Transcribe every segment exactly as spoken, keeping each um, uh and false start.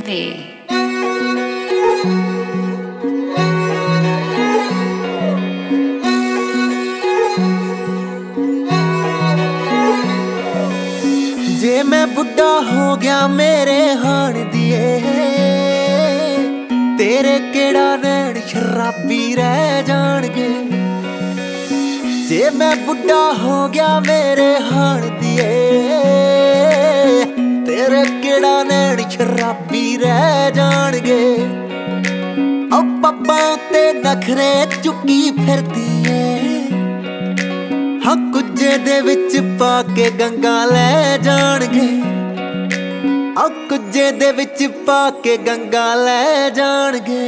baby. जे मैं बुढ़ा हो गया मेरे हाण दिए, तेरे केड़ा नैन शराबी रह जाणगे। जे मैं बुढ़ा हो गया मेरे हाण दिए, तेरे केड़ा नैन शराबी रह जाणगे। ओ पप्पा ते नखरे चुकी फिरदी ऐ, हाँ कुजे दे विच पा के गंगा लै जाणगे। आ कुजे दे विच पा के गंगा लै जाणगे।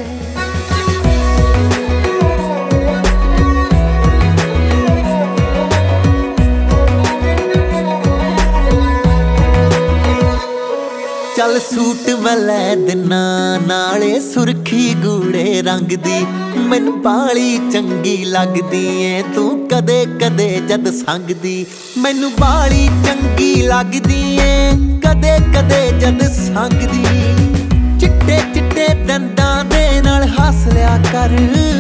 चल सूट मैं लै दिना नाले सुरखी गूड़े रंग दी, मैनू बाली चंगी लगदी ऐ तू कदे कदे जद संगदी। मैनू बाली चंगी लगदी ऐ कदे कदे जद संगदी। चिट्टे चिट्टे दंदां दे नाल हस लिया कर,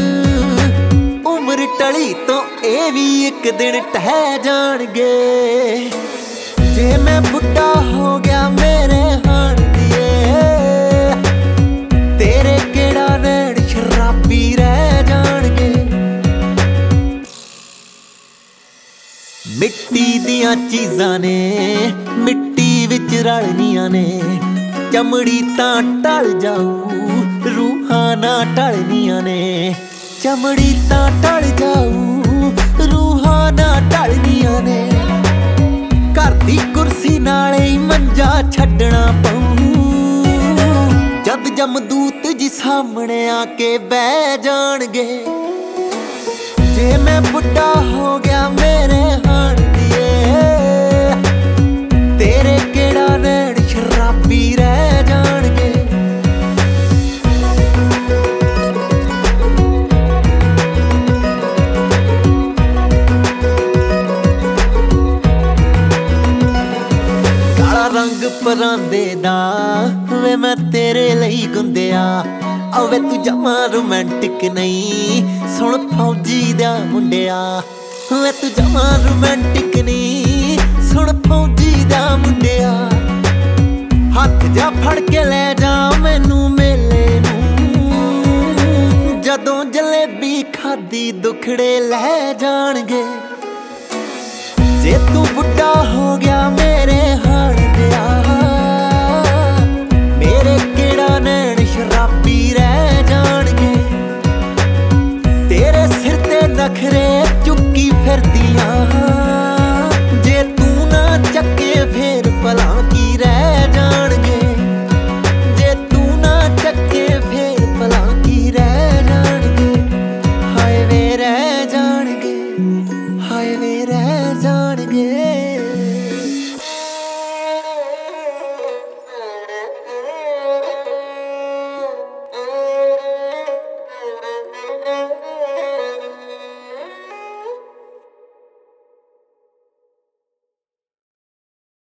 उम्र टली तो ए भी एक दिन टह जाणगे। जे मैं बुढ़ा हो गया मेरे हाण दिए, तेरे केड़ा नैन शराबी रह जाणगे। मिट्टी दियां चीज़ां ने मिट्टी विच रलनियां ने, चमड़ी तां टल जाऊ रूहां ना टलनियां ने। चमड़ी तां टल जाऊ रूहां ना टलनियां ने। घर दी कुर्सी नाले ही मंजा छड्डना पऊ, जद जमदूत जी सामने आके बह जाणगे। जे मैं बुढ़ा हो गया मेरे हाण दिए, तेरे केड़ा नैन शराबी रह जाणगे। रंग परांदे दा वे मैं तेरे लई गुंदिया, आवे तू जमा रोमांटिक नहीं सुन फौजी दा मुंडिया। वे तू जमा रोमांटिक नहीं सुन फौजी दा मुंडिया। हथ जा फड़ के ले जा मैनू मेले नूं, जदों जलेबी खादी दुखड़े लै जाणगे। जे तू बुढ़ा हो गया मेरे हाण दिया, मेरे केड़ा नैन शराबी रह जाणगे। तेरे सिर ते नखरे